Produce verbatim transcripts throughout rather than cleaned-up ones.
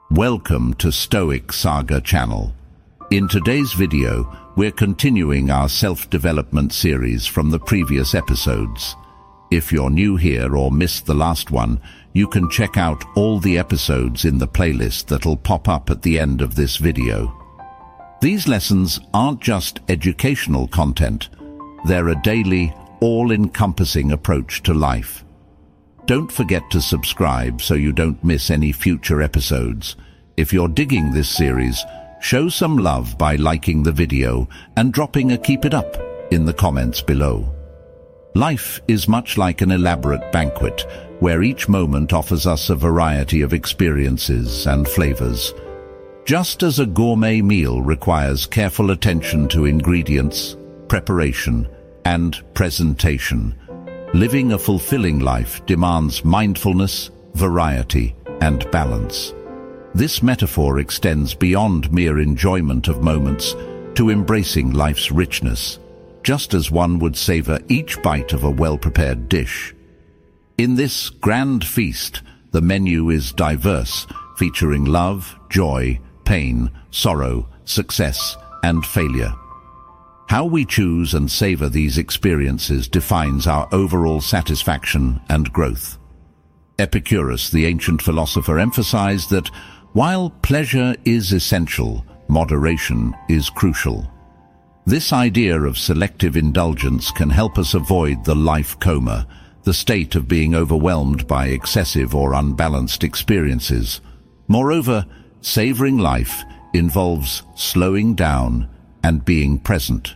Welcome to Stoic Saga channel. In today's video, we're continuing our self-development series from the previous episodes. If you're new here or missed the last one, you can check out all the episodes in the playlist that'll pop up at the end of this video. These lessons aren't just educational content, they're a daily, all-encompassing approach to life. Don't forget to subscribe so you don't miss any future episodes. If you're digging this series, show some love by liking the video and dropping a keep it up in the comments below. Life is much like an elaborate banquet, where each moment offers us a variety of experiences and flavors. Just as a gourmet meal requires careful attention to ingredients, preparation, and presentation, living a fulfilling life demands mindfulness, variety, and balance. This metaphor extends beyond mere enjoyment of moments to embracing life's richness, just as one would savor each bite of a well-prepared dish. In this grand feast, the menu is diverse, featuring love, joy, pain, sorrow, success, and failure. How we choose and savor these experiences defines our overall satisfaction and growth. Epicurus, the ancient philosopher, emphasized that while pleasure is essential, moderation is crucial. This idea of selective indulgence can help us avoid the life coma, the state of being overwhelmed by excessive or unbalanced experiences. Moreover, savoring life involves slowing down and being present.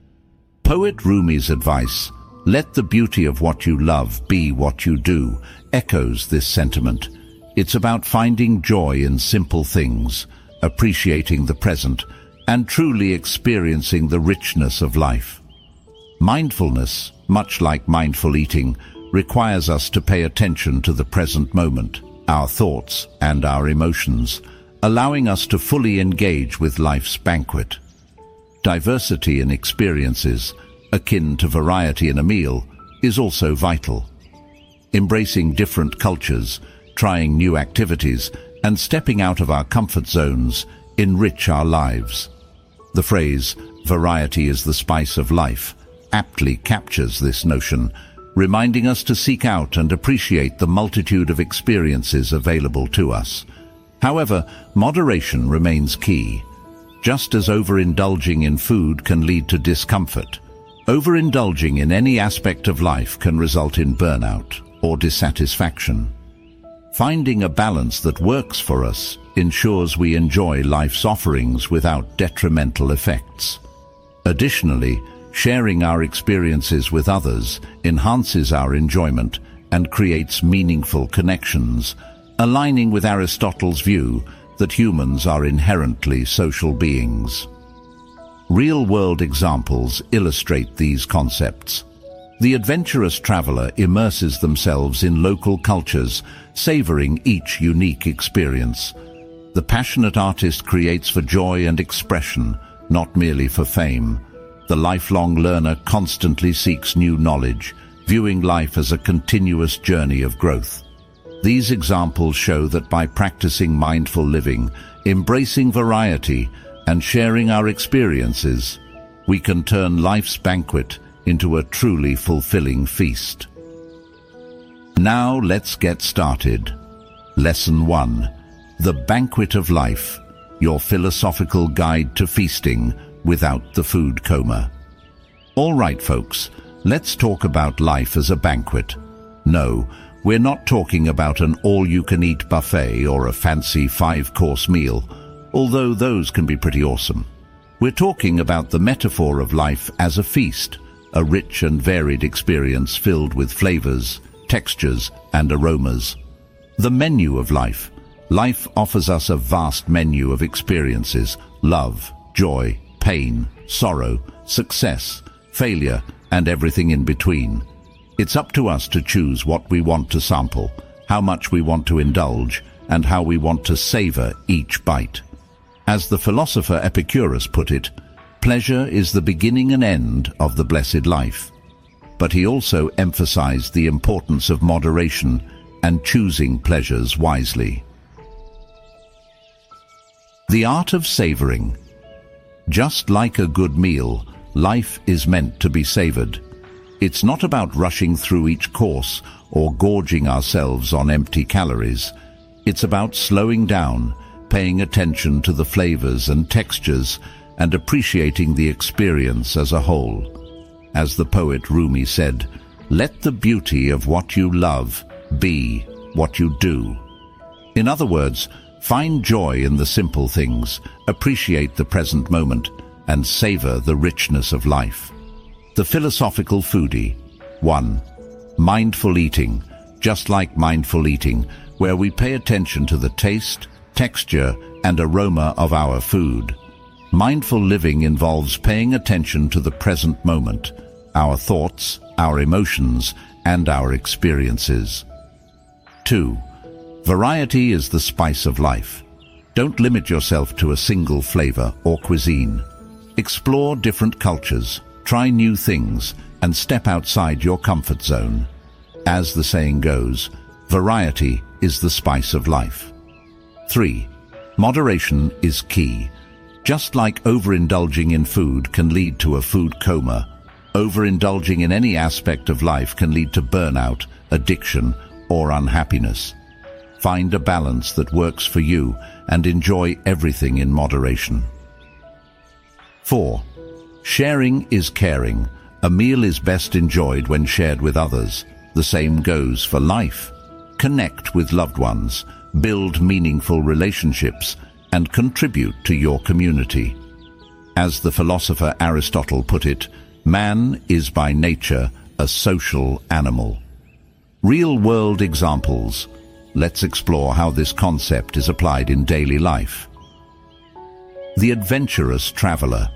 Poet Rumi's advice, "Let the beauty of what you love be what you do," echoes this sentiment. It's about finding joy in simple things, appreciating the present, and truly experiencing the richness of life. Mindfulness, much like mindful eating, requires us to pay attention to the present moment, our thoughts and our emotions, allowing us to fully engage with life's banquet. Diversity in experiences, akin to variety in a meal, is also vital. Embracing different cultures, trying new activities, and stepping out of our comfort zones enrich our lives. The phrase, "variety is the spice of life," aptly captures this notion, reminding us to seek out and appreciate the multitude of experiences available to us. However, moderation remains key. Just as overindulging in food can lead to discomfort, overindulging in any aspect of life can result in burnout or dissatisfaction. Finding a balance that works for us ensures we enjoy life's offerings without detrimental effects. Additionally, sharing our experiences with others enhances our enjoyment and creates meaningful connections, aligning with Aristotle's view that humans are inherently social beings. Real-world examples illustrate these concepts. The adventurous traveler immerses themselves in local cultures, savoring each unique experience. The passionate artist creates for joy and expression, not merely for fame. The lifelong learner constantly seeks new knowledge, viewing life as a continuous journey of growth. These examples show that by practicing mindful living, embracing variety, and sharing our experiences, we can turn life's banquet into a truly fulfilling feast. Now let's get started. Lesson one. The Banquet of Life, your philosophical guide to feasting without the food coma. All right, folks, let's talk about life as a banquet. No, we're not talking about an all-you-can-eat buffet or a fancy five-course meal, although those can be pretty awesome. We're talking about the metaphor of life as a feast, a rich and varied experience filled with flavors, textures, and aromas. The menu of life. Life offers us a vast menu of experiences: love, joy, pain, sorrow, success, failure, and everything in between. It's up to us to choose what we want to sample, how much we want to indulge, and how we want to savor each bite. As the philosopher Epicurus put it, pleasure is the beginning and end of the blessed life. But he also emphasized the importance of moderation and choosing pleasures wisely. The art of savoring. Just like a good meal, life is meant to be savored. It's not about rushing through each course or gorging ourselves on empty calories. It's about slowing down, paying attention to the flavors and textures, and appreciating the experience as a whole. As the poet Rumi said, "Let the beauty of what you love be what you do." In other words, find joy in the simple things, appreciate the present moment, and savor the richness of life. The philosophical foodie. One. Mindful eating. Just like mindful eating, where we pay attention to the taste, texture, and aroma of our food. Mindful living involves paying attention to the present moment, our thoughts, our emotions, and our experiences. Two. Variety is the spice of life. Don't limit yourself to a single flavor or cuisine. Explore different cultures, try new things, and step outside your comfort zone. As the saying goes, variety is the spice of life. Three. Moderation is key. Just like overindulging in food can lead to a food coma, overindulging in any aspect of life can lead to burnout, addiction, or unhappiness. Find a balance that works for you and enjoy everything in moderation. Four. Sharing is caring. A meal is best enjoyed when shared with others. The same goes for life. Connect with loved ones, build meaningful relationships, and contribute to your community. As the philosopher Aristotle put it, man is by nature a social animal. Real-world examples. Let's explore how this concept is applied in daily life. The adventurous traveler.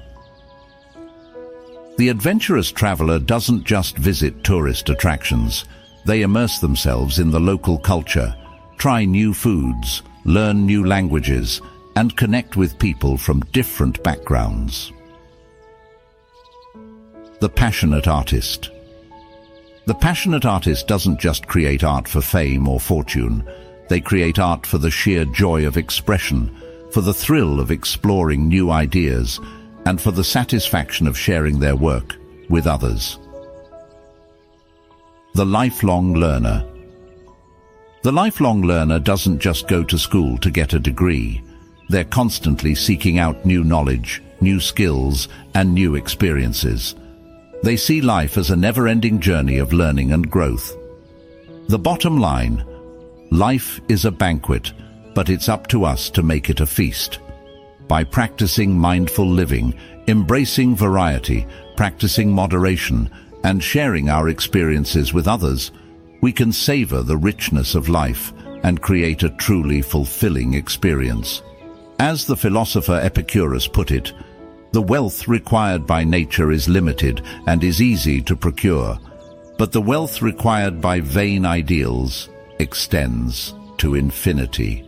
The adventurous traveler doesn't just visit tourist attractions. They immerse themselves in the local culture, try new foods, learn new languages, and connect with people from different backgrounds. The passionate artist. The passionate artist doesn't just create art for fame or fortune. They create art for the sheer joy of expression, for the thrill of exploring new ideas, and for the satisfaction of sharing their work with others. The lifelong learner. The lifelong learner doesn't just go to school to get a degree. They're constantly seeking out new knowledge, new skills, and new experiences. They see life as a never-ending journey of learning and growth. The bottom line: life is a banquet, but it's up to us to make it a feast. By practicing mindful living, embracing variety, practicing moderation, and sharing our experiences with others, we can savor the richness of life and create a truly fulfilling experience. As the philosopher Epicurus put it, the wealth required by nature is limited and is easy to procure, but the wealth required by vain ideals extends to infinity.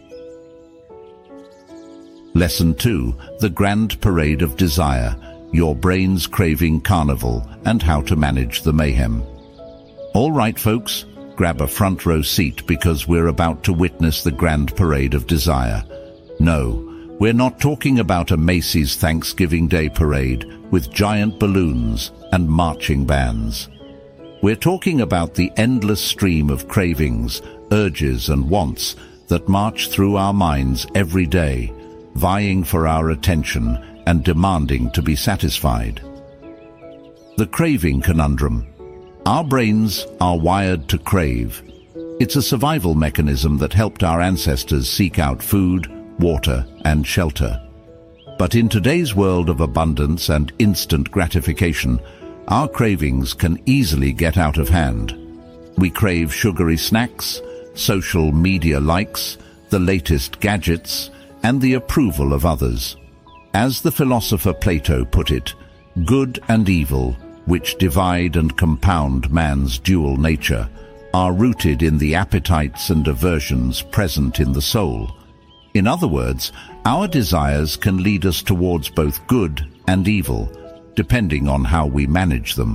Lesson two. The Grand Parade of Desire, Your Brain's Craving Carnival, and How to Manage the Mayhem. All right, folks, grab a front row seat because we're about to witness the Grand Parade of Desire. No, we're not talking about a Macy's Thanksgiving Day parade with giant balloons and marching bands. We're talking about the endless stream of cravings, urges, and wants that march through our minds every day, vying for our attention and demanding to be satisfied. The craving conundrum. Our brains are wired to crave. It's a survival mechanism that helped our ancestors seek out food, water, and shelter. But in today's world of abundance and instant gratification, our cravings can easily get out of hand. We crave sugary snacks, social media likes, the latest gadgets, and the approval of others. As the philosopher Plato put it, good and evil, which divide and compound man's dual nature, are rooted in the appetites and aversions present in the soul. In other words, our desires can lead us towards both good and evil, depending on how we manage them.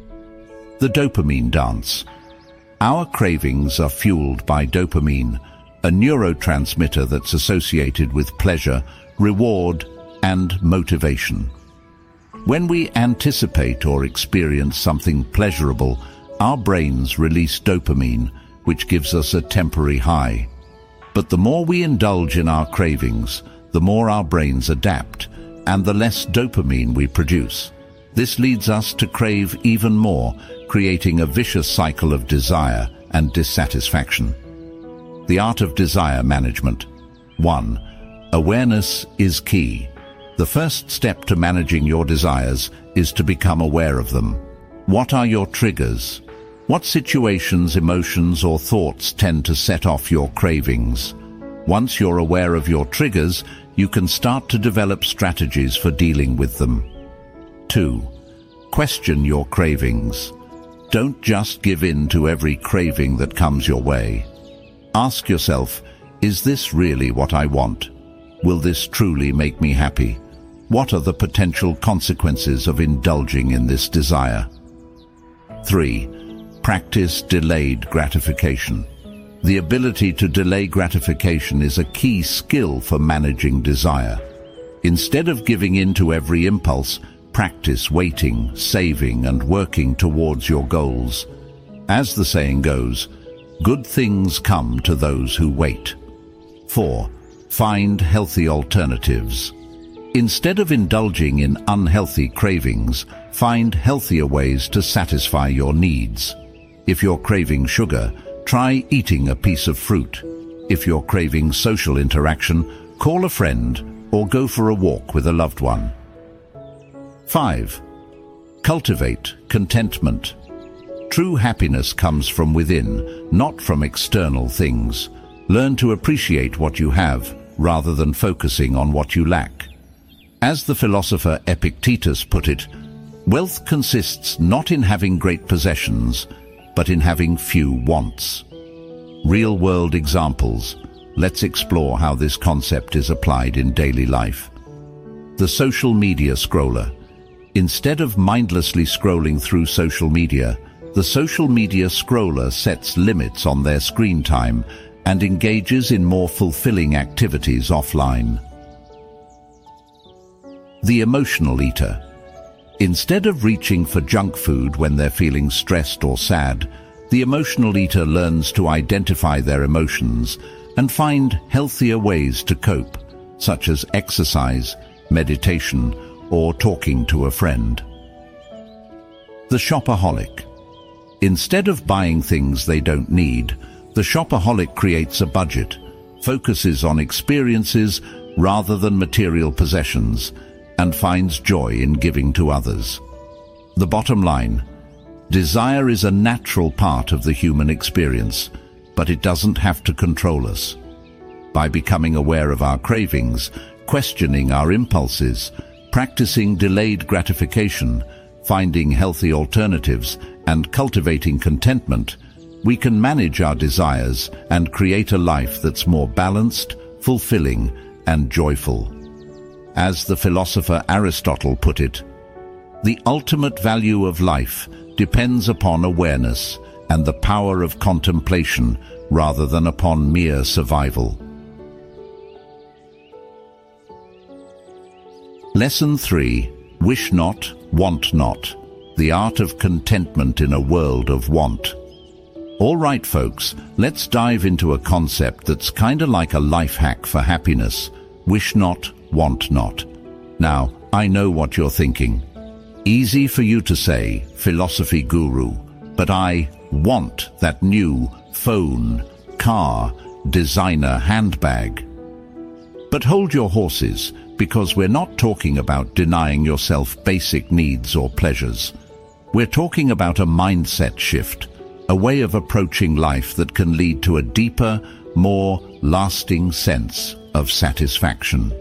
The dopamine dance. Our cravings are fueled by dopamine, a neurotransmitter that's associated with pleasure, reward, and motivation. When we anticipate or experience something pleasurable, our brains release dopamine, which gives us a temporary high. But the more we indulge in our cravings, the more our brains adapt, and the less dopamine we produce. This leads us to crave even more, creating a vicious cycle of desire and dissatisfaction. The art of desire management. One. Awareness is key. The first step to managing your desires is to become aware of them. What are your triggers? What situations, emotions, or thoughts tend to set off your cravings? Once you're aware of your triggers, you can start to develop strategies for dealing with them. Two. Question your cravings. Don't just give in to every craving that comes your way. Ask yourself, is this really what I want? Will this truly make me happy? What are the potential consequences of indulging in this desire? Three. Practice delayed gratification. The ability to delay gratification is a key skill for managing desire. Instead of giving in to every impulse, practice waiting, saving, and working towards your goals. As the saying goes, good things come to those who wait. Four. Find healthy alternatives. Instead of indulging in unhealthy cravings, find healthier ways to satisfy your needs. If you're craving sugar, try eating a piece of fruit. If you're craving social interaction, call a friend or go for a walk with a loved one. Five. Cultivate contentment. True happiness comes from within, not from external things. Learn to appreciate what you have, rather than focusing on what you lack. As the philosopher Epictetus put it, wealth consists not in having great possessions, but in having few wants. Real-world examples. Let's explore how this concept is applied in daily life. The social media scroller. Instead of mindlessly scrolling through social media, the social media scroller sets limits on their screen time and engages in more fulfilling activities offline. The emotional eater. Instead of reaching for junk food when they're feeling stressed or sad, the emotional eater learns to identify their emotions and find healthier ways to cope, such as exercise, meditation, or talking to a friend. The shopaholic. Instead of buying things they don't need, the shopaholic creates a budget, focuses on experiences rather than material possessions, and finds joy in giving to others. The bottom line, desire is a natural part of the human experience, but it doesn't have to control us. By becoming aware of our cravings, questioning our impulses, practicing delayed gratification, finding healthy alternatives, and cultivating contentment, we can manage our desires and create a life that's more balanced, fulfilling, and joyful. As the philosopher Aristotle put it, the ultimate value of life depends upon awareness and the power of contemplation rather than upon mere survival. Lesson three. Wish not, want not. The art of contentment in a world of want. All right, folks, let's dive into a concept that's kinda like a life hack for happiness. Wish not, want not. Now, I know what you're thinking. Easy for you to say, philosophy guru, but I want that new phone, car, designer handbag. But hold your horses, because we're not talking about denying yourself basic needs or pleasures. We're talking about a mindset shift, a way of approaching life that can lead to a deeper, more lasting sense of satisfaction.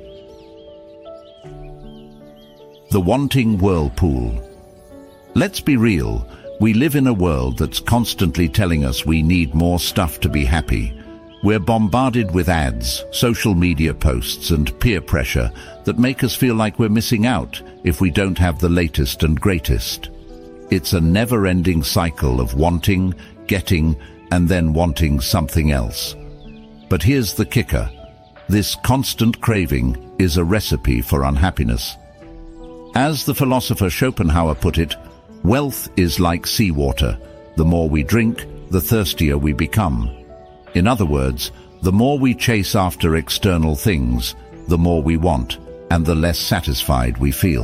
The wanting whirlpool. Let's be real, we live in a world that's constantly telling us we need more stuff to be happy. We're bombarded with ads, social media posts, and peer pressure that make us feel like we're missing out if we don't have the latest and greatest. It's a never-ending cycle of wanting, getting, and then wanting something else. But here's the kicker. This constant craving is a recipe for unhappiness. As the philosopher Schopenhauer put it, wealth is like seawater. The more we drink, the thirstier we become. In other words, the more we chase after external things, the more we want, and the less satisfied we feel.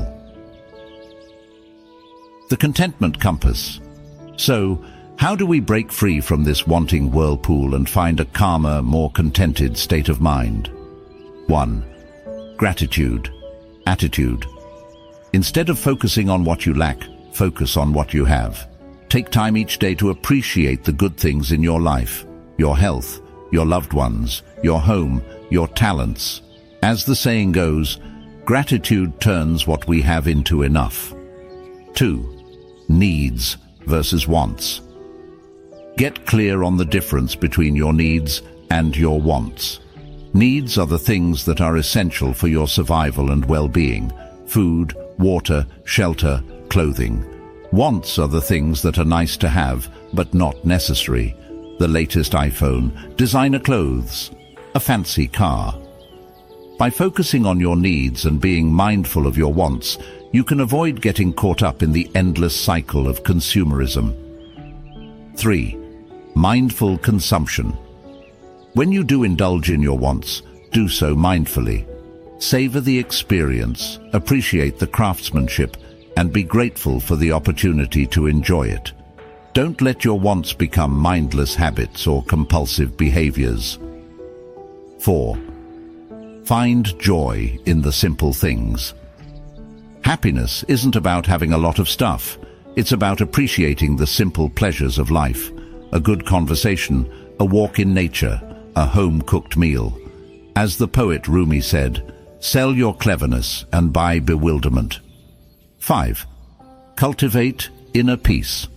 The contentment compass. So, how do we break free from this wanting whirlpool and find a calmer, more contented state of mind? one. Gratitude. Attitude. Instead of focusing on what you lack, focus on what you have. Take time each day to appreciate the good things in your life, your health, your loved ones, your home, your talents. As the saying goes, gratitude turns what we have into enough. two. Needs versus wants. Get clear on the difference between your needs and your wants. Needs are the things that are essential for your survival and well-being: food, water, shelter, clothing. Wants are the things that are nice to have, but not necessary. The latest iPhone, designer clothes, a fancy car. By focusing on your needs and being mindful of your wants, you can avoid getting caught up in the endless cycle of consumerism. three. Mindful consumption. When you do indulge in your wants, do so mindfully. Savor the experience, appreciate the craftsmanship, and be grateful for the opportunity to enjoy it. Don't let your wants become mindless habits or compulsive behaviors. four. Find joy in the simple things. Happiness isn't about having a lot of stuff. It's about appreciating the simple pleasures of life. A good conversation, a walk in nature, a home-cooked meal. As the poet Rumi said, sell your cleverness and buy bewilderment. five. Cultivate inner peace.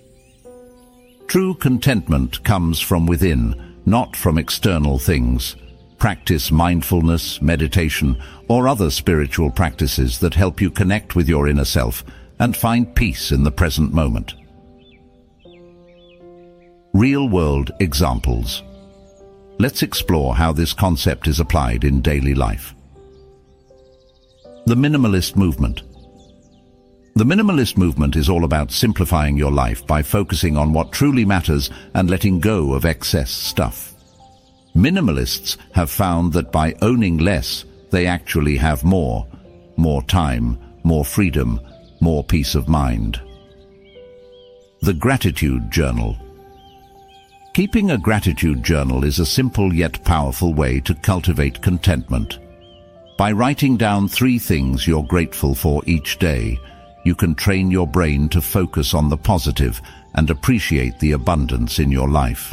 True contentment comes from within, not from external things. Practice mindfulness, meditation, or other spiritual practices that help you connect with your inner self and find peace in the present moment. Real-world examples. Let's explore how this concept is applied in daily life. The minimalist movement. The minimalist movement is all about simplifying your life by focusing on what truly matters and letting go of excess stuff. Minimalists have found that by owning less, they actually have more. More time, more freedom, more peace of mind. The Gratitude Journal. Keeping a gratitude journal is a simple yet powerful way to cultivate contentment. By writing down three things you're grateful for each day, you can train your brain to focus on the positive and appreciate the abundance in your life.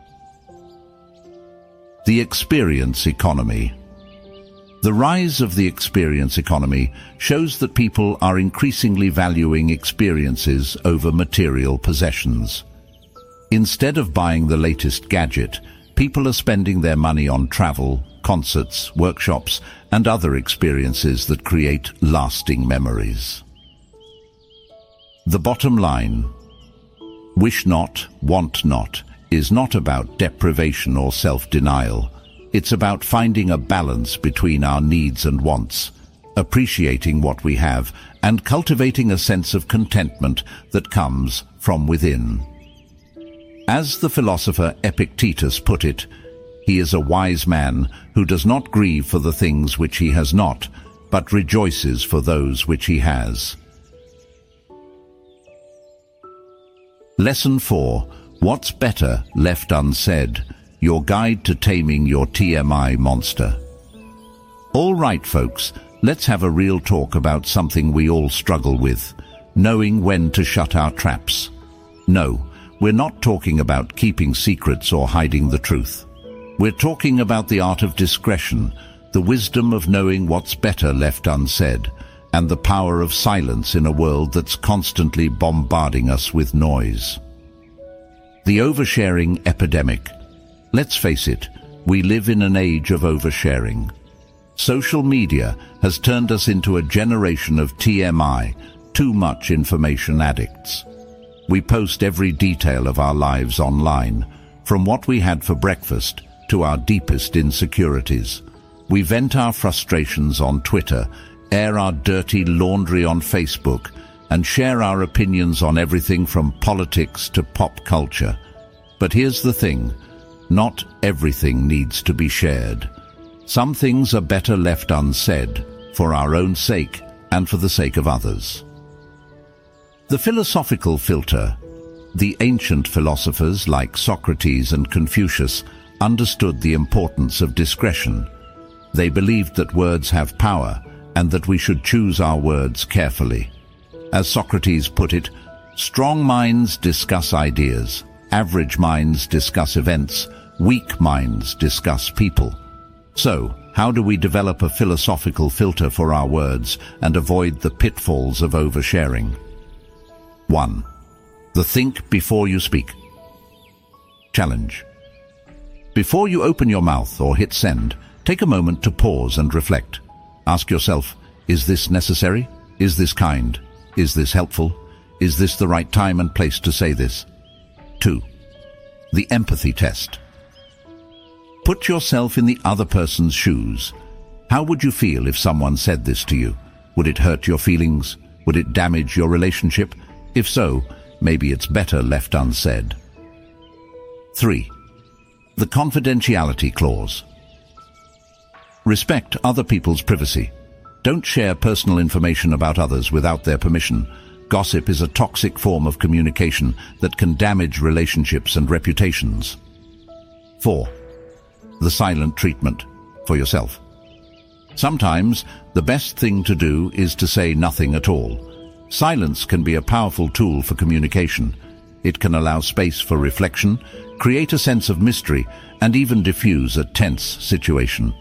The experience economy. The rise of the experience economy shows that people are increasingly valuing experiences over material possessions. Instead of buying the latest gadget, people are spending their money on travel, concerts, workshops, and other experiences that create lasting memories. The bottom line: wish not, want not, is not about deprivation or self-denial. It's about finding a balance between our needs and wants, appreciating what we have, and cultivating a sense of contentment that comes from within. As the philosopher Epictetus put it, he is a wise man who does not grieve for the things which he has not, but rejoices for those which he has. Lesson four. What's better left unsaid? Your guide to taming your T M I monster. All right, folks, let's have a real talk about something we all struggle with: knowing when to shut our traps. No, we're not talking about keeping secrets or hiding the truth. We're talking about the art of discretion, the wisdom of knowing what's better left unsaid, and the power of silence in a world that's constantly bombarding us with noise. The oversharing epidemic. Let's face it, we live in an age of oversharing. Social media has turned us into a generation of T M I, too much information addicts. We post every detail of our lives online, from what we had for breakfast to our deepest insecurities. We vent our frustrations on Twitter, air our dirty laundry on Facebook, and share our opinions on everything from politics to pop culture. But here's the thing, not everything needs to be shared. Some things are better left unsaid, for our own sake and for the sake of others. The philosophical filter. The ancient philosophers like Socrates and Confucius understood the importance of discretion. They believed that words have power and that we should choose our words carefully. As Socrates put it, strong minds discuss ideas, average minds discuss events, weak minds discuss people. So, how do we develop a philosophical filter for our words and avoid the pitfalls of oversharing? one. The think before you speak. Challenge. Before you open your mouth or hit send, take a moment to pause and reflect. Ask yourself, is this necessary? Is this kind? Is this helpful? Is this the right time and place to say this? two. The empathy test. Put yourself in the other person's shoes. How would you feel if someone said this to you? Would it hurt your feelings? Would it damage your relationship? If so, maybe it's better left unsaid. three. The confidentiality clause. Respect other people's privacy. Don't share personal information about others without their permission. Gossip is a toxic form of communication that can damage relationships and reputations. four. The silent treatment for yourself. Sometimes the best thing to do is to say nothing at all. Silence can be a powerful tool for communication. It can allow space for reflection, create a sense of mystery, and even diffuse a tense situation.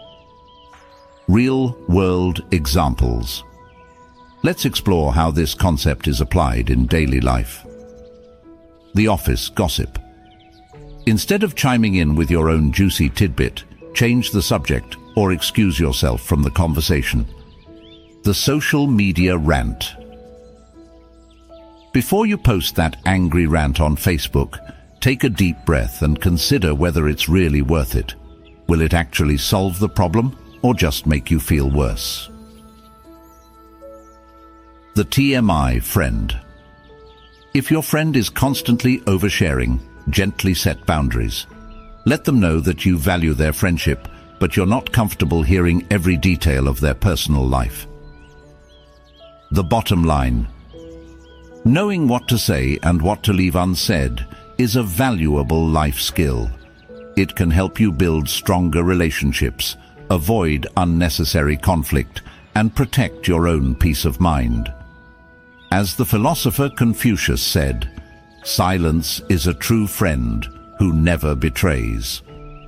Real-world examples. Let's explore how this concept is applied in daily life. The office gossip. Instead of chiming in with your own juicy tidbit, change the subject or excuse yourself from the conversation. The social media rant. Before you post that angry rant on Facebook, take a deep breath and consider whether it's really worth it. Will it actually solve the problem or just make you feel worse? The T M I friend. If your friend is constantly oversharing, gently set boundaries. Let them know that you value their friendship, but you're not comfortable hearing every detail of their personal life. The bottom line. Knowing what to say and what to leave unsaid is a valuable life skill. It can help you build stronger relationships, avoid unnecessary conflict, and protect your own peace of mind. As the philosopher Confucius said, silence is a true friend who never betrays.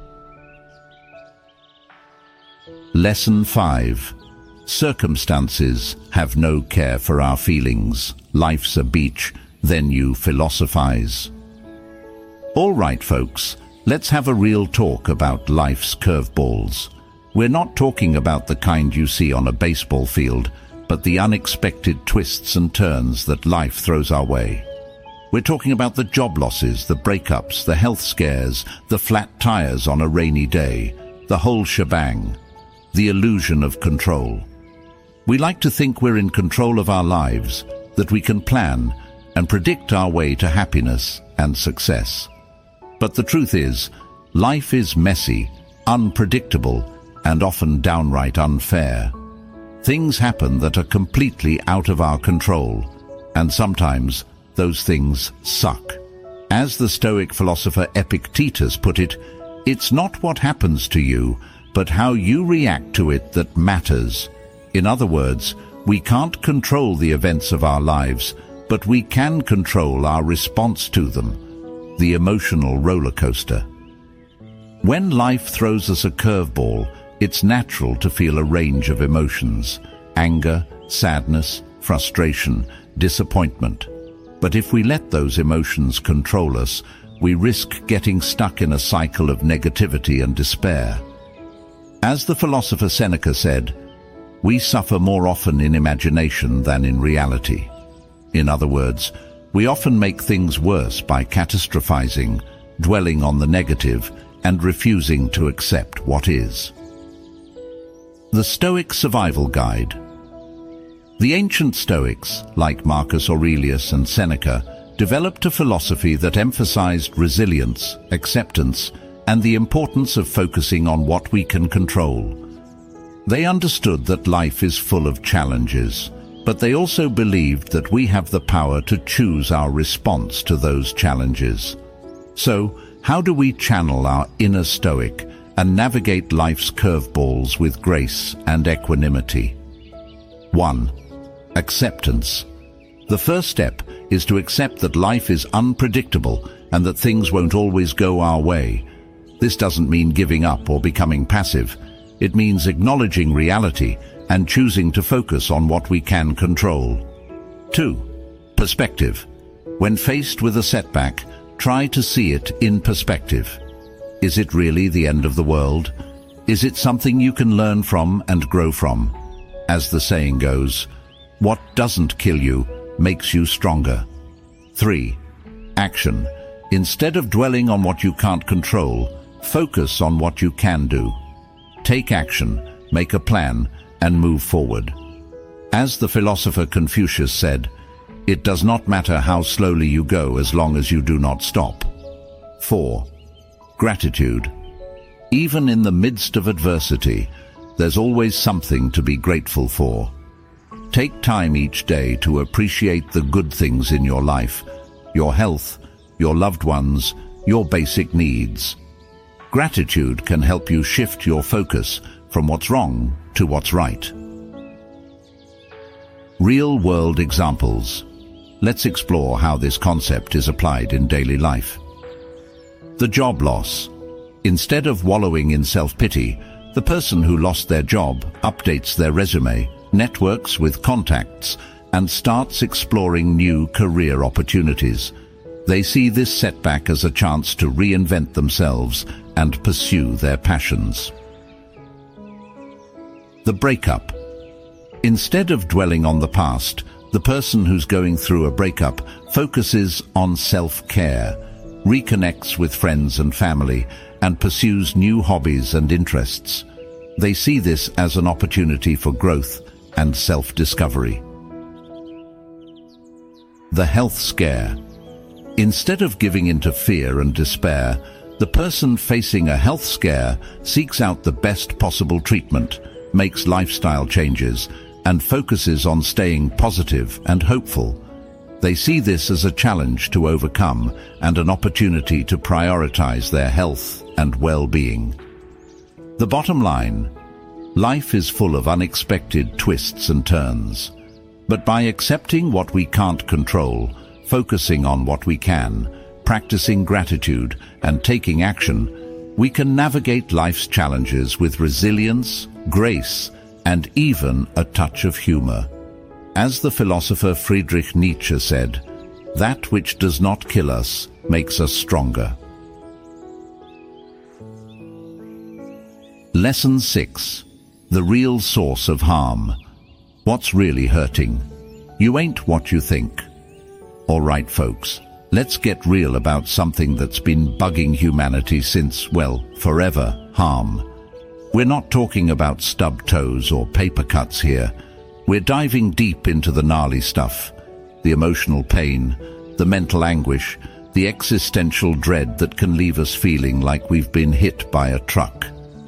Lesson five. Circumstances have no care for our feelings. Life's a beach, then you philosophize. All right, folks, let's have a real talk about life's curveballs. We're not talking about the kind you see on a baseball field, but the unexpected twists and turns that life throws our way. We're talking about the job losses, the breakups, the health scares, the flat tires on a rainy day, the whole shebang, the illusion of control. We like to think we're in control of our lives, that we can plan and predict our way to happiness and success. But the truth is, life is messy, unpredictable, and often downright unfair. Things happen that are completely out of our control, and sometimes those things suck. As the Stoic philosopher Epictetus put it, it's not what happens to you, but how you react to it that matters. In other words, we can't control the events of our lives, but we can control our response to them, the emotional roller coaster. When life throws us a curveball, it's natural to feel a range of emotions: anger, sadness, frustration, disappointment. But if we let those emotions control us, we risk getting stuck in a cycle of negativity and despair. As the philosopher Seneca said, we suffer more often in imagination than in reality. In other words, we often make things worse by catastrophizing, dwelling on the negative, and refusing to accept what is. The Stoic Survival Guide. The ancient Stoics, like Marcus Aurelius and Seneca, developed a philosophy that emphasized resilience, acceptance, and the importance of focusing on what we can control. They understood that life is full of challenges, but they also believed that we have the power to choose our response to those challenges. So, how do we channel our inner Stoic and navigate life's curveballs with grace and equanimity? one. Acceptance. The first step is to accept that life is unpredictable and that things won't always go our way. This doesn't mean giving up or becoming passive. It means acknowledging reality and choosing to focus on what we can control. two. Perspective. When faced with a setback, try to see it in perspective. Is it really the end of the world? Is it something you can learn from and grow from? As the saying goes, what doesn't kill you makes you stronger. three. Action. Instead of dwelling on what you can't control, focus on what you can do. Take action, make a plan, and move forward. As the philosopher Confucius said, it does not matter how slowly you go as long as you do not stop. four. Gratitude. Even in the midst of adversity, there's always something to be grateful for. Take time each day to appreciate the good things in your life, your health, your loved ones, your basic needs. Gratitude can help you shift your focus from what's wrong to what's right. Real-world examples. Let's explore how this concept is applied in daily life. The job loss. Instead of wallowing in self-pity, the person who lost their job updates their resume, networks with contacts, and starts exploring new career opportunities. They see this setback as a chance to reinvent themselves and pursue their passions. The breakup. Instead of dwelling on the past, the person who's going through a breakup focuses on self-care, reconnects with friends and family, and pursues new hobbies and interests. They see this as an opportunity for growth and self-discovery. The health scare. Instead of giving into fear and despair, the person facing a health scare seeks out the best possible treatment, makes lifestyle changes, and focuses on staying positive and hopeful. They see this as a challenge to overcome and an opportunity to prioritize their health and well-being. The bottom line: life is full of unexpected twists and turns. But by accepting what we can't control, focusing on what we can, practicing gratitude, and taking action, we can navigate life's challenges with resilience, grace, and even a touch of humor. As the philosopher Friedrich Nietzsche said, "That which does not kill us makes us stronger." Lesson six. The real source of harm. What's really hurting? You ain't what you think. All right, folks, let's get real about something that's been bugging humanity since, well, forever: harm. We're not talking about stubbed toes or paper cuts here. We're diving deep into the gnarly stuff, the emotional pain, the mental anguish, the existential dread that can leave us feeling like we've been hit by a truck.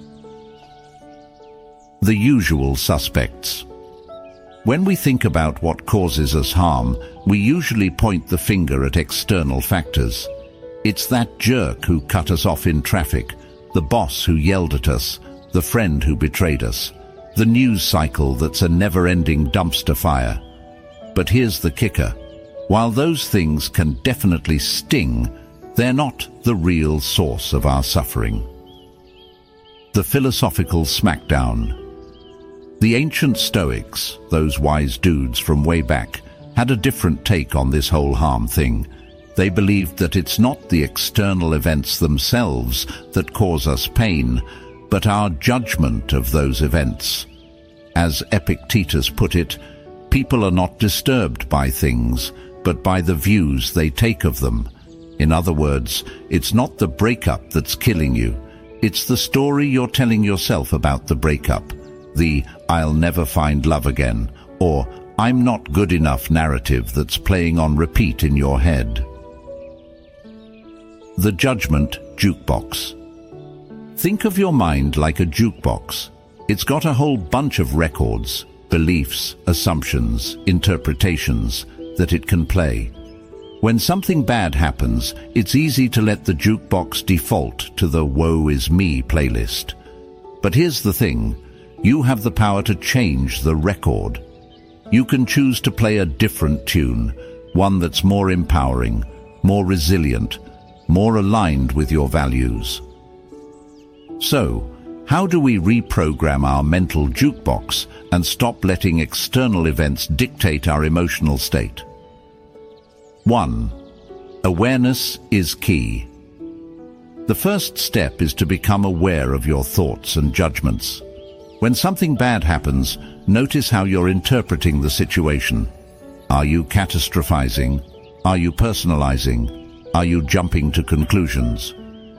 The usual suspects. When we think about what causes us harm, we usually point the finger at external factors. It's that jerk who cut us off in traffic, the boss who yelled at us, the friend who betrayed us, the news cycle that's a never-ending dumpster fire. But here's the kicker. While those things can definitely sting, they're not the real source of our suffering. The philosophical smackdown. The ancient Stoics, those wise dudes from way back, had a different take on this whole harm thing. They believed that it's not the external events themselves that cause us pain, but our judgment of those events. As Epictetus put it, people are not disturbed by things, but by the views they take of them. In other words, it's not the breakup that's killing you. It's the story you're telling yourself about the breakup. The "I'll never find love again" or "I'm not good enough" narrative that's playing on repeat in your head. The judgment jukebox. Think of your mind like a jukebox. It's got a whole bunch of records, beliefs, assumptions, interpretations that it can play. When something bad happens, it's easy to let the jukebox default to the "woe is me" playlist. But here's the thing, you have the power to change the record. You can choose to play a different tune, one that's more empowering, more resilient, more aligned with your values. So, how do we reprogram our mental jukebox and stop letting external events dictate our emotional state? One. Awareness is key. The first step is to become aware of your thoughts and judgments. When something bad happens, notice how you're interpreting the situation. Are you catastrophizing? Are you personalizing? Are you jumping to conclusions?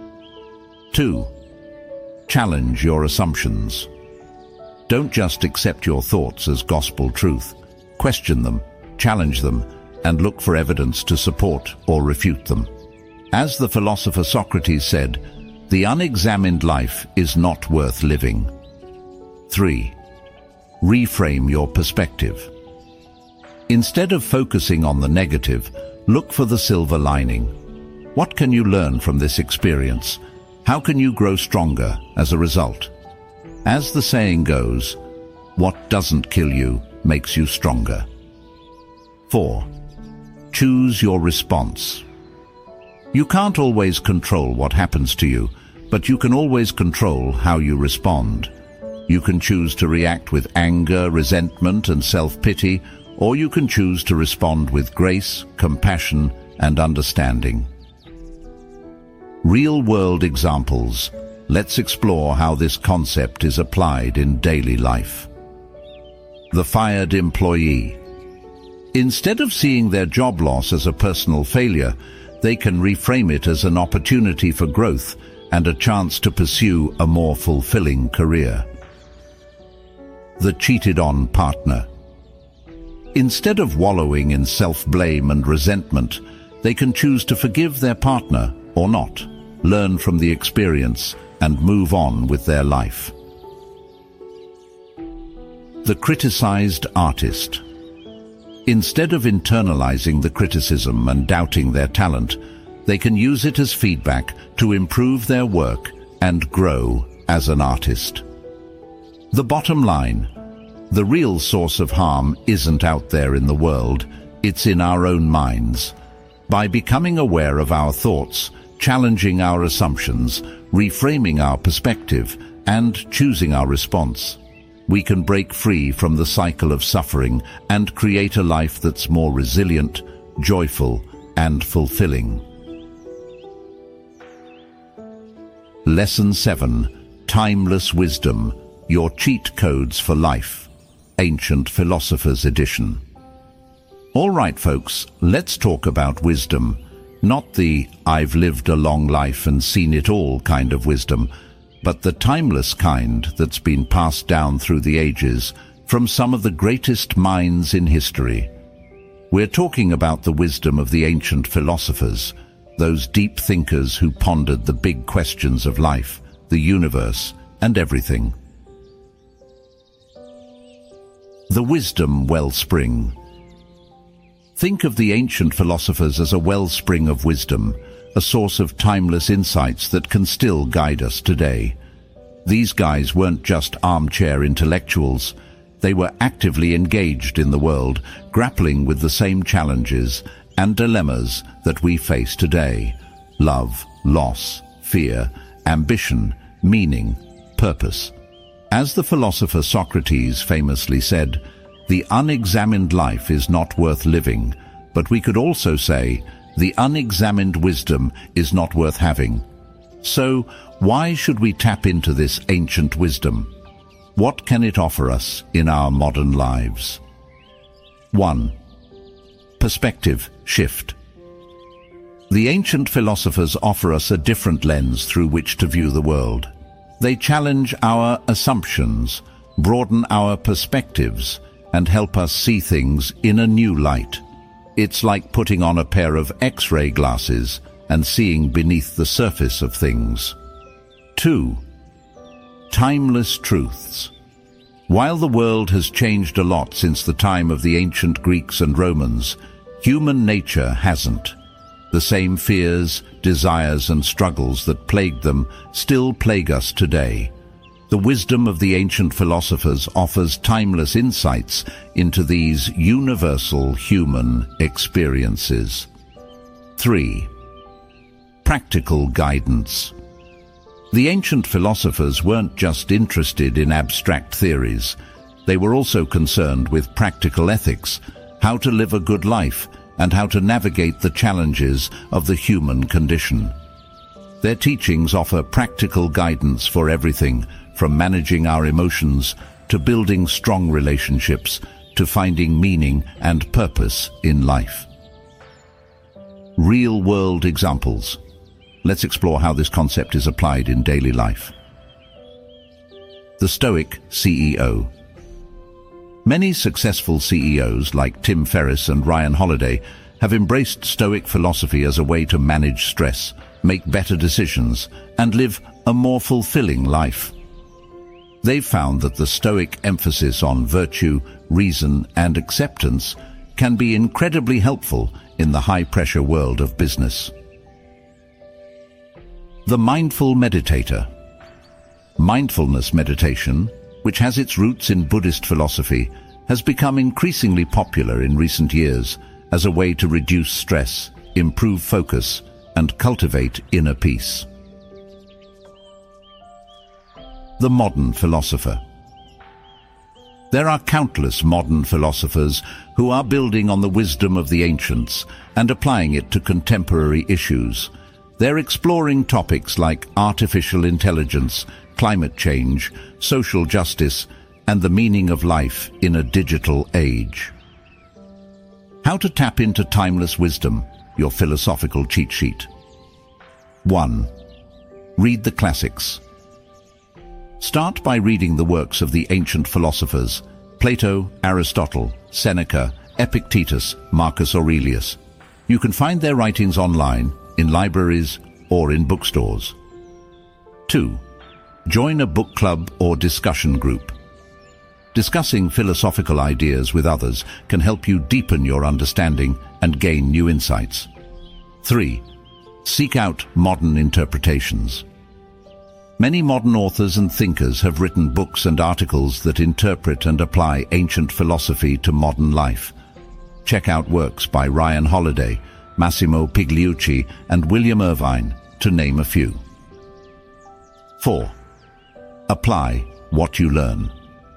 Two. Challenge your assumptions. Don't just accept your thoughts as gospel truth. Question them, challenge them, and look for evidence to support or refute them. As the philosopher Socrates said, "The unexamined life is not worth living." Three. Reframe your perspective. Instead of focusing on the negative, look for the silver lining. What can you learn from this experience? How can you grow stronger as a result? As the saying goes, what doesn't kill you makes you stronger. Four. Choose your response. You can't always control what happens to you, but you can always control how you respond. You can choose to react with anger, resentment, and self-pity, or you can choose to respond with grace, compassion, and understanding. Real-world examples. Let's explore how this concept is applied in daily life. The fired employee. Instead of seeing their job loss as a personal failure, they can reframe it as an opportunity for growth and a chance to pursue a more fulfilling career. The cheated-on partner. Instead of wallowing in self-blame and resentment, they can choose to forgive their partner or not, learn from the experience, and move on with their life. The criticized artist. Instead of internalizing the criticism and doubting their talent, they can use it as feedback to improve their work and grow as an artist. The bottom line, the real source of harm isn't out there in the world, it's in our own minds. By becoming aware of our thoughts, challenging our assumptions, reframing our perspective, and choosing our response, we can break free from the cycle of suffering and create a life that's more resilient, joyful, and fulfilling. Lesson seven. Timeless Wisdom. Your Cheat Codes for Life. Ancient Philosophers Edition. All right, folks, let's talk about wisdom. Not the "I've lived a long life and seen it all" kind of wisdom, but the timeless kind that's been passed down through the ages from some of the greatest minds in history. We're talking about the wisdom of the ancient philosophers, those deep thinkers who pondered the big questions of life, the universe, and everything. The wisdom wellspring. Think of the ancient philosophers as a wellspring of wisdom, a source of timeless insights that can still guide us today. These guys weren't just armchair intellectuals. They were actively engaged in the world, grappling with the same challenges and dilemmas that we face today: love, loss, fear, ambition, meaning, purpose. As the philosopher Socrates famously said, "The unexamined life is not worth living," but we could also say, "The unexamined wisdom is not worth having." So, why should we tap into this ancient wisdom? What can it offer us in our modern lives? One. Perspective shift. The ancient philosophers offer us a different lens through which to view the world. They challenge our assumptions, broaden our perspectives, and help us see things in a new light. It's like putting on a pair of X-ray glasses and seeing beneath the surface of things. Two. Timeless truths. While the world has changed a lot since the time of the ancient Greeks and Romans, human nature hasn't. The same fears, desires, and struggles that plagued them still plague us today. The wisdom of the ancient philosophers offers timeless insights into these universal human experiences. Three. Practical guidance. The ancient philosophers weren't just interested in abstract theories. They were also concerned with practical ethics, how to live a good life, and how to navigate the challenges of the human condition. Their teachings offer practical guidance for everything, from managing our emotions to building strong relationships to finding meaning and purpose in life. Real-world examples. Let's explore how this concept is applied in daily life. The Stoic C E O. Many successful C E Os like Tim Ferriss and Ryan Holiday have embraced Stoic philosophy as a way to manage stress, make better decisions, and live a more fulfilling life. They've found that the Stoic emphasis on virtue, reason, and acceptance can be incredibly helpful in the high-pressure world of business. The Mindful Meditator. Mindfulness meditation, which has its roots in Buddhist philosophy, has become increasingly popular in recent years as a way to reduce stress, improve focus, and cultivate inner peace. The Modern Philosopher. There are countless modern philosophers who are building on the wisdom of the ancients and applying it to contemporary issues. They're exploring topics like artificial intelligence, climate change, social justice, and the meaning of life in a digital age. How to tap into timeless wisdom, your philosophical cheat sheet. One. Read the classics. Start by reading the works of the ancient philosophers, Plato, Aristotle, Seneca, Epictetus, Marcus Aurelius. You can find their writings online, in libraries, or in bookstores. Two. Join a book club or discussion group. Discussing philosophical ideas with others can help you deepen your understanding and gain new insights. Three. Seek out modern interpretations. Many modern authors and thinkers have written books and articles that interpret and apply ancient philosophy to modern life. Check out works by Ryan Holiday, Massimo Pigliucci, and William Irvine, to name a few. Four. Apply what you learn.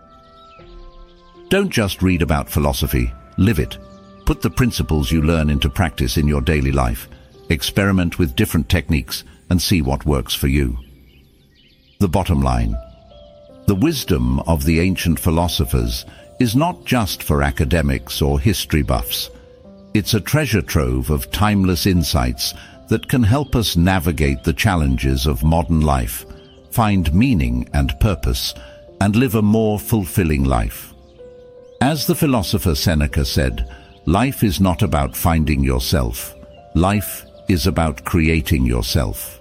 Don't just read about philosophy, live it. Put the principles you learn into practice in your daily life. Experiment with different techniques and see what works for you. The bottom line. The wisdom of the ancient philosophers is not just for academics or history buffs. It's a treasure trove of timeless insights that can help us navigate the challenges of modern life, find meaning and purpose, and live a more fulfilling life. As the philosopher Seneca said, life is not about finding yourself. Life is about creating yourself.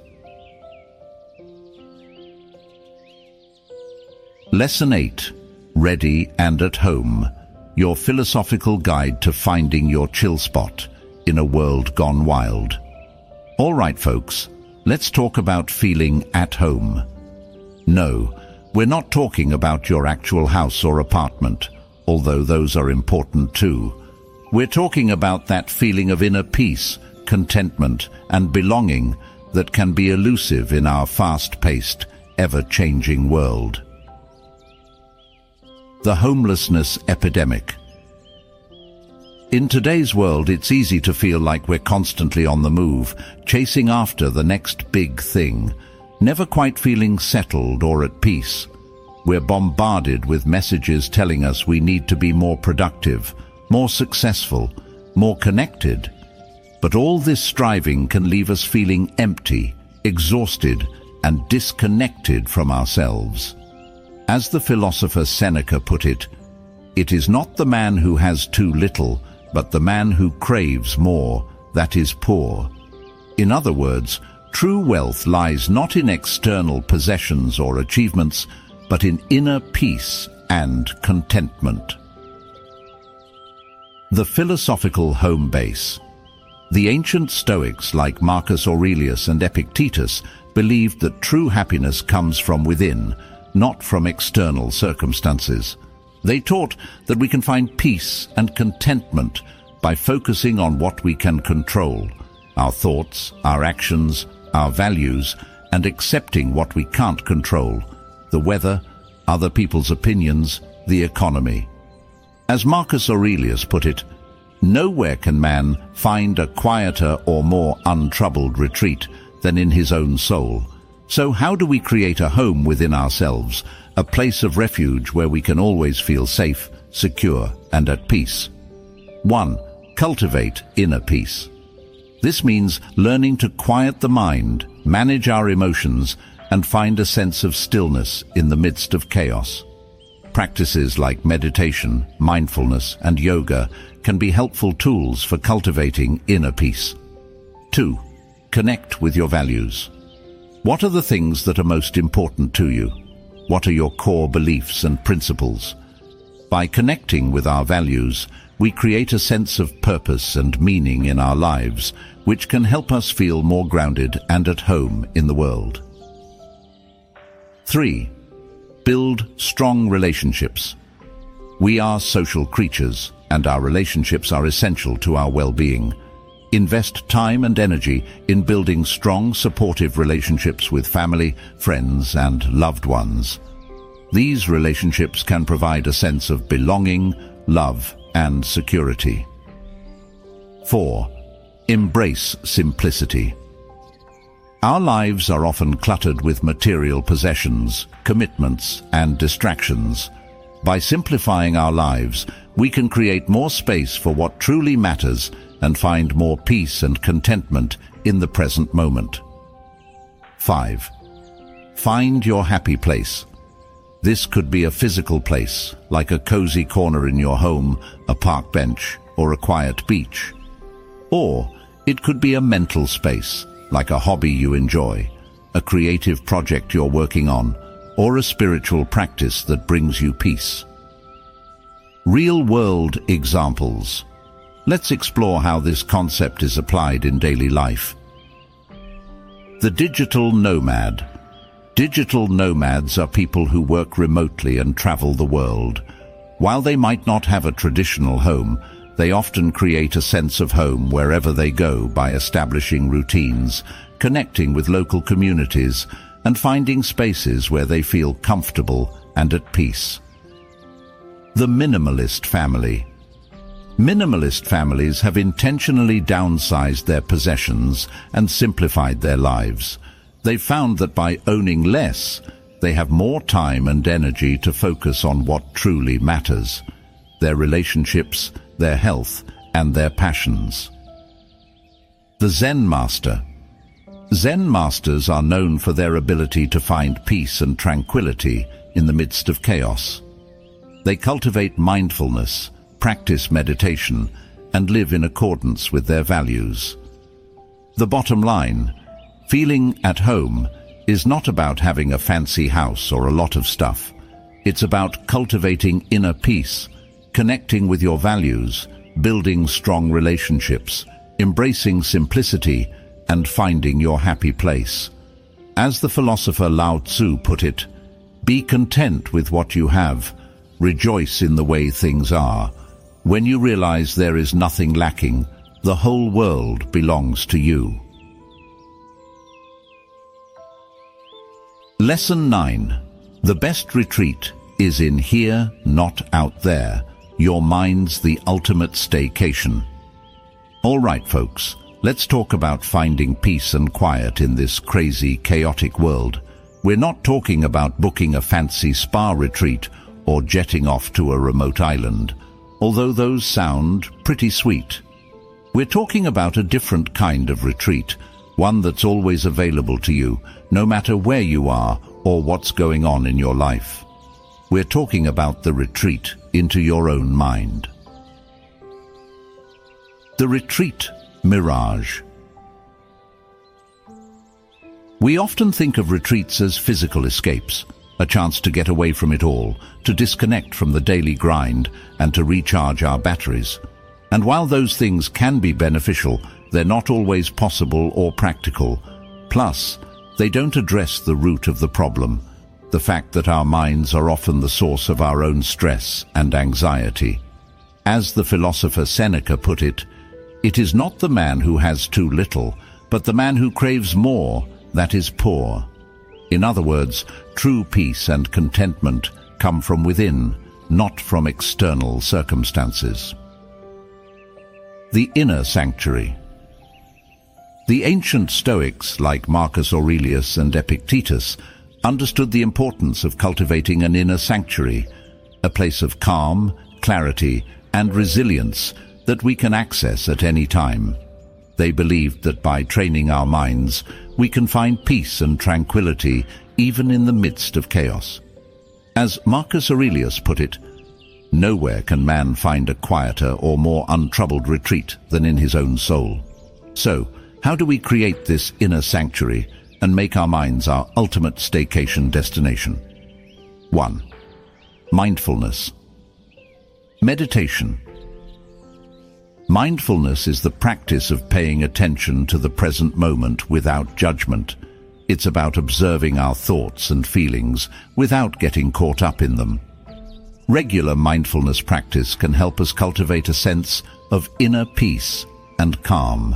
Lesson eight. Ready and at home. Your philosophical guide to finding your chill spot in a world gone wild. All right, folks, let's talk about feeling at home. No, we're not talking about your actual house or apartment, although those are important too. We're talking about that feeling of inner peace, contentment, and belonging that can be elusive in our fast-paced, ever-changing world. The homelessness epidemic. In today's world, it's easy to feel like we're constantly on the move, chasing after the next big thing, never quite feeling settled or at peace. We're bombarded with messages telling us we need to be more productive, more successful, more connected. But all this striving can leave us feeling empty, exhausted, and disconnected from ourselves. As the philosopher Seneca put it, "It is not the man who has too little, but the man who craves more, that is poor." In other words, true wealth lies not in external possessions or achievements, but in inner peace and contentment. The philosophical home base. The ancient Stoics like Marcus Aurelius and Epictetus believed that true happiness comes from within, not from external circumstances. They taught that we can find peace and contentment by focusing on what we can control, our thoughts, our actions, our values, and accepting what we can't control, the weather, other people's opinions, the economy. As Marcus Aurelius put it, "Nowhere can man find a quieter or more untroubled retreat than in his own soul." So how do we create a home within ourselves, a place of refuge where we can always feel safe, secure, and at peace? One, cultivate inner peace. This means learning to quiet the mind, manage our emotions, and find a sense of stillness in the midst of chaos. Practices like meditation, mindfulness, and yoga can be helpful tools for cultivating inner peace. Two, connect with your values. What are the things that are most important to you? What are your core beliefs and principles? By connecting with our values, we create a sense of purpose and meaning in our lives, which can help us feel more grounded and at home in the world. Three, build strong relationships. We are social creatures, and our relationships are essential to our well-being. Invest time and energy in building strong, supportive relationships with family, friends, and loved ones. These relationships can provide a sense of belonging, love, and security. Four, embrace simplicity. Our lives are often cluttered with material possessions, commitments, and distractions. By simplifying our lives, we can create more space for what truly matters and find more peace and contentment in the present moment. Five, find your happy place. This could be a physical place, like a cozy corner in your home, a park bench, or a quiet beach. Or it could be a mental space, like a hobby you enjoy, a creative project you're working on, or a spiritual practice that brings you peace. Real-world examples. Let's explore how this concept is applied in daily life. The digital nomad. Digital nomads are people who work remotely and travel the world. While they might not have a traditional home, they often create a sense of home wherever they go by establishing routines, connecting with local communities, and finding spaces where they feel comfortable and at peace. The minimalist family. Minimalist families have intentionally downsized their possessions and simplified their lives. They've found that by owning less, they have more time and energy to focus on what truly matters: their relationships, their health, and their passions. The Zen Master. Zen masters are known for their ability to find peace and tranquility in the midst of chaos. They cultivate mindfulness, practice meditation, and live in accordance with their values. The bottom line: feeling at home is not about having a fancy house or a lot of stuff. It's about cultivating inner peace, connecting with your values, building strong relationships, embracing simplicity, and finding your happy place. As the philosopher Lao Tzu put it, "Be content with what you have. Rejoice in the way things are. When you realize there is nothing lacking, the whole world belongs to you." Lesson nine. The best retreat is in here, not out there. Your mind's the ultimate staycation. All right, folks, let's talk about finding peace and quiet in this crazy, chaotic world. We're not talking about booking a fancy spa retreat or jetting off to a remote island, although those sound pretty sweet. We're talking about a different kind of retreat, one that's always available to you, no matter where you are or what's going on in your life. We're talking about the retreat into your own mind. The retreat mirage. We often think of retreats as physical escapes, a chance to get away from it all, to disconnect from the daily grind, and to recharge our batteries. And while those things can be beneficial, they're not always possible or practical. Plus, they don't address the root of the problem, the fact that our minds are often the source of our own stress and anxiety. As the philosopher Seneca put it, it is not the man who has too little, but the man who craves more that is poor. In other words, true peace and contentment come from within, not from external circumstances. The inner sanctuary. The ancient Stoics, like Marcus Aurelius and Epictetus, understood the importance of cultivating an inner sanctuary, a place of calm, clarity, and resilience that we can access at any time. They believed that by training our minds, we can find peace and tranquility even in the midst of chaos. As Marcus Aurelius put it, nowhere can man find a quieter or more untroubled retreat than in his own soul. So, how do we create this inner sanctuary and make our minds our ultimate staycation destination? one. Mindfulness. Meditation. Mindfulness is the practice of paying attention to the present moment without judgment. It's about observing our thoughts and feelings without getting caught up in them. Regular mindfulness practice can help us cultivate a sense of inner peace and calm.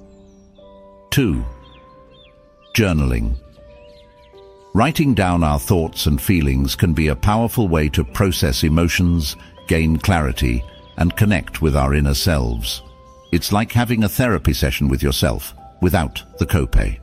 two. Journaling. Writing down our thoughts and feelings can be a powerful way to process emotions, gain clarity, and connect with our inner selves. It's like having a therapy session with yourself, without the copay.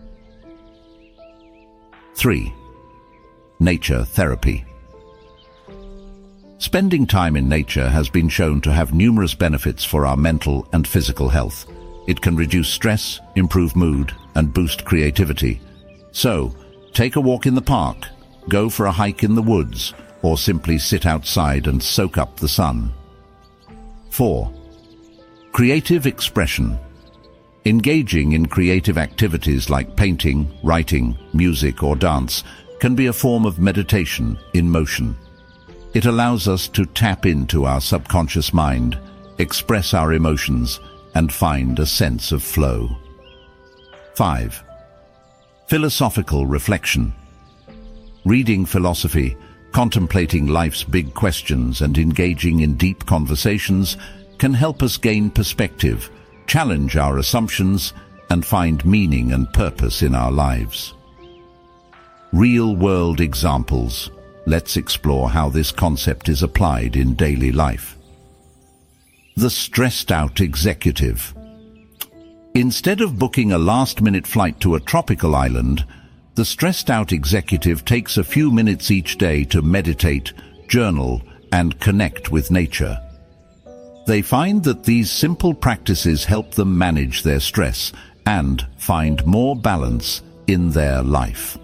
three. Nature therapy. Spending time in nature has been shown to have numerous benefits for our mental and physical health. It can reduce stress, improve mood, and boost creativity. So, take a walk in the park, go for a hike in the woods, or simply sit outside and soak up the sun. four. Creative expression. Engaging in creative activities like painting, writing, music, or dance can be a form of meditation in motion. It allows us to tap into our subconscious mind, express our emotions, and find a sense of flow. five. Philosophical reflection. Reading philosophy, contemplating life's big questions, and engaging in deep conversations can help us gain perspective, challenge our assumptions, and find meaning and purpose in our lives. Real-world examples. Let's explore how this concept is applied in daily life. The stressed-out executive. Instead of booking a last-minute flight to a tropical island, the stressed-out executive takes a few minutes each day to meditate, journal, and connect with nature. They find that these simple practices help them manage their stress and find more balance in their life.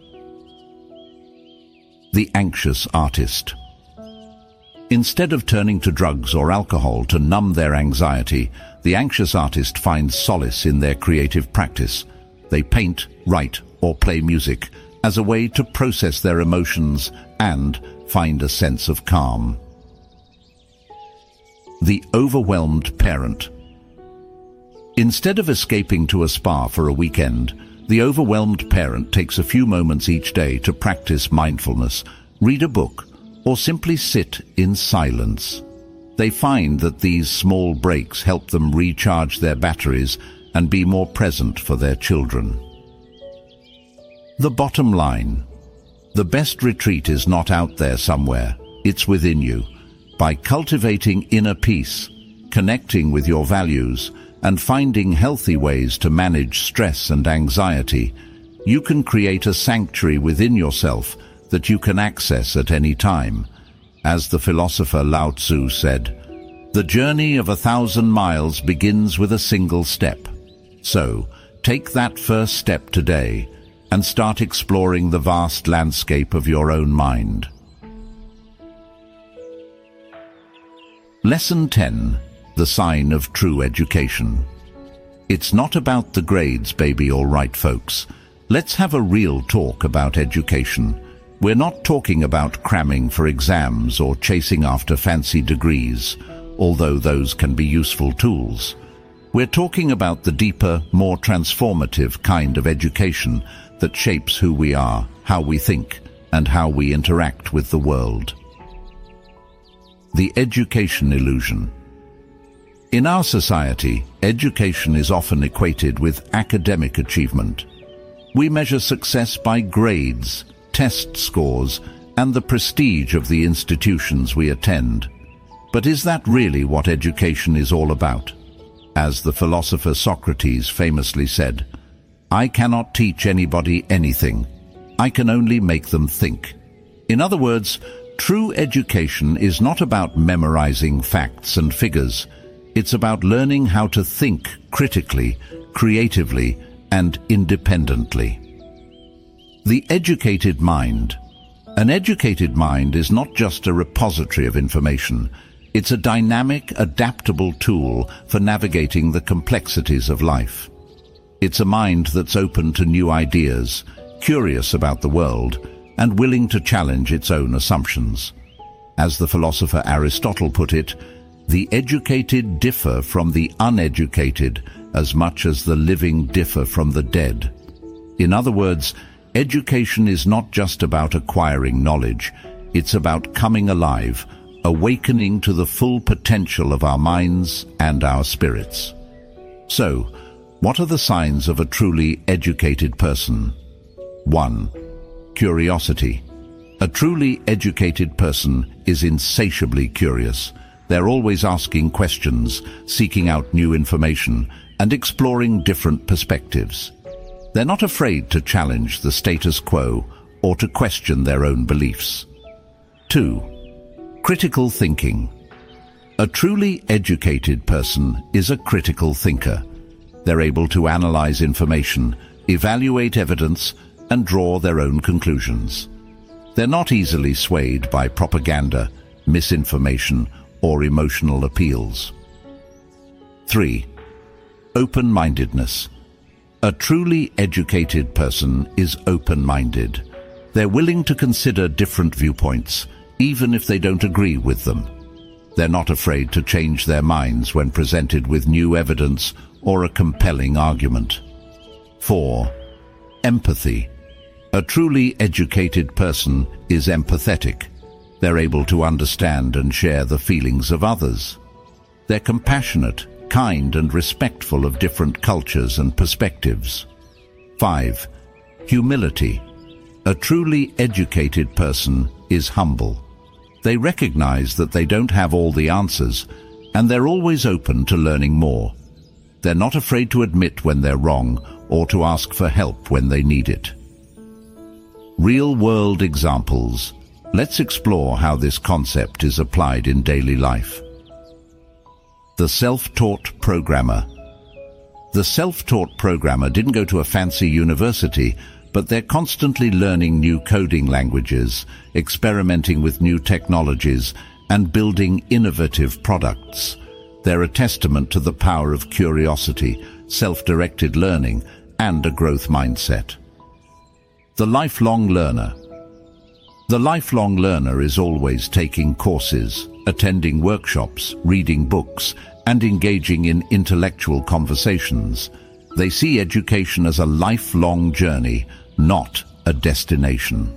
The anxious artist. Instead of turning to drugs or alcohol to numb their anxiety, the anxious artist finds solace in their creative practice. They paint, write, or play music as a way to process their emotions and find a sense of calm. The overwhelmed parent. Instead of escaping to a spa for a weekend, the overwhelmed parent takes a few moments each day to practice mindfulness, read a book, or simply sit in silence. They find that these small breaks help them recharge their batteries and be more present for their children. The bottom line. The best retreat is not out there somewhere, it's within you. By cultivating inner peace, connecting with your values, and finding healthy ways to manage stress and anxiety, you can create a sanctuary within yourself that you can access at any time. As the philosopher Lao Tzu said, The journey of a thousand miles begins with a single step. So, take that first step today and start exploring the vast landscape of your own mind. Lesson ten. The sign of true education. It's not about the grades, baby, all right, folks. Let's have a real talk about education. We're not talking about cramming for exams or chasing after fancy degrees, although those can be useful tools. We're talking about the deeper, more transformative kind of education that shapes who we are, how we think, and how we interact with the world. The education illusion. In our society, education is often equated with academic achievement. We measure success by grades, test scores, and the prestige of the institutions we attend. But is that really what education is all about? As the philosopher Socrates famously said, "I cannot teach anybody anything. I can only make them think." In other words, true education is not about memorizing facts and figures. It's about learning how to think critically, creatively, and independently. The educated mind. An educated mind is not just a repository of information. It's a dynamic, adaptable tool for navigating the complexities of life. It's a mind that's open to new ideas, curious about the world, and willing to challenge its own assumptions. As the philosopher Aristotle put it, the educated differ from the uneducated as much as the living differ from the dead. In other words, education is not just about acquiring knowledge, it's about coming alive, awakening to the full potential of our minds and our spirits. So, what are the signs of a truly educated person? One. Curiosity. A truly educated person is insatiably curious. They're always asking questions, seeking out new information, and exploring different perspectives. They're not afraid to challenge the status quo or to question their own beliefs. Two. Critical thinking. A truly educated person is a critical thinker. They're able to analyze information, evaluate evidence, and draw their own conclusions. They're not easily swayed by propaganda, misinformation, or emotional appeals. Three. Open-mindedness. A truly educated person is open-minded. They're willing to consider different viewpoints, even if they don't agree with them. They're not afraid to change their minds when presented with new evidence or a compelling argument. Four. Empathy. A truly educated person is empathetic. They're able to understand and share the feelings of others. They're compassionate, kind, and respectful of different cultures and perspectives. Five. Humility. A truly educated person is humble. They recognize that they don't have all the answers, and they're always open to learning more. They're not afraid to admit when they're wrong or to ask for help when they need it. Real-world examples. Let's explore how this concept is applied in daily life. The self-taught programmer. The self-taught programmer didn't go to a fancy university, but they're constantly learning new coding languages, experimenting with new technologies, and building innovative products. They're a testament to the power of curiosity, self-directed learning, and a growth mindset. The lifelong learner. The lifelong learner is always taking courses, attending workshops, reading books, and engaging in intellectual conversations. They see education as a lifelong journey, not a destination.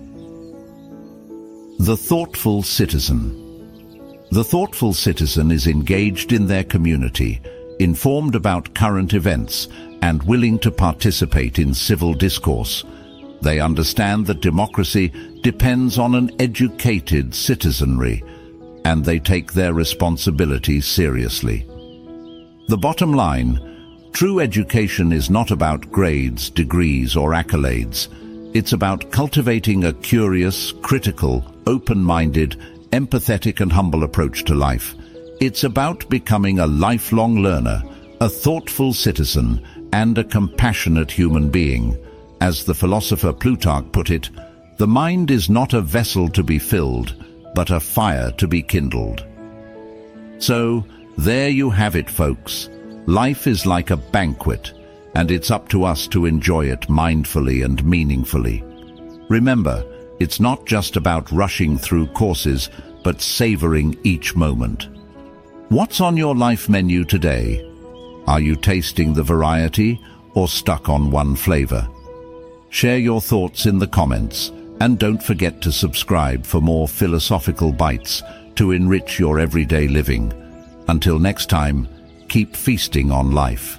The thoughtful citizen. The thoughtful citizen is engaged in their community, informed about current events, and willing to participate in civil discourse. They understand that democracy depends on an educated citizenry, and they take their responsibilities seriously. The bottom line, true education is not about grades, degrees, or accolades. It's about cultivating a curious, critical, open-minded, empathetic and humble approach to life. It's about becoming a lifelong learner, a thoughtful citizen, and a compassionate human being. As the philosopher Plutarch put it, the mind is not a vessel to be filled, but a fire to be kindled. So, there you have it, folks. Life is like a banquet, and it's up to us to enjoy it mindfully and meaningfully. Remember, it's not just about rushing through courses, but savoring each moment. What's on your life menu today? Are you tasting the variety or stuck on one flavor? Share your thoughts in the comments, and don't forget to subscribe for more philosophical bites to enrich your everyday living. Until next time, keep feasting on life.